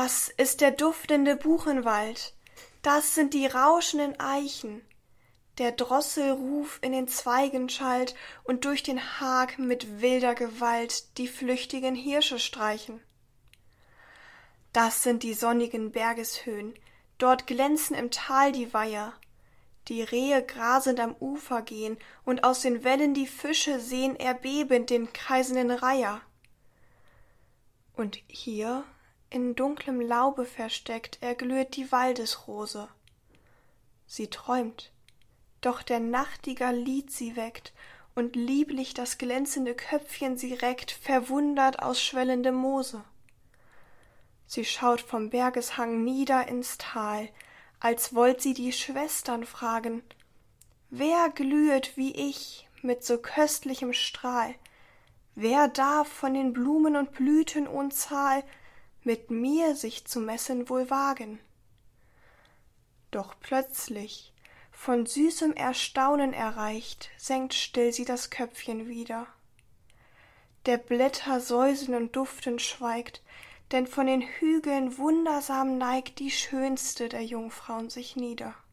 Das ist der duftende Buchenwald, das sind die rauschenden Eichen. Der Drosselruf in den Zweigen schallt und durch den Hag mit wilder Gewalt die flüchtigen Hirsche streichen. Das sind die sonnigen Bergeshöhen, dort glänzen im Tal die Weiher. Die Rehe grasend am Ufer gehen und aus den Wellen die Fische sehen erbebend den kreisenden Reiher. Und hier, in dunklem Laube versteckt, erglüht die Waldesrose. Sie träumt, doch der Nachtigall Lied sie weckt und lieblich das glänzende Köpfchen sie reckt, verwundert aus schwellendem Moose. Sie schaut vom Bergeshang nieder ins Tal, als wollt sie die Schwestern fragen, wer glühet wie ich mit so köstlichem Strahl, wer darf von den Blumen und Blüten Unzahl mit mir sich zu messen wohl wagen? Doch plötzlich, von süßem Erstaunen erreicht, senkt still sie das Köpfchen wieder. Der Blätter säuseln und duften schweigt, denn von den Hügeln wundersam neigt die schönste der Jungfrauen sich nieder.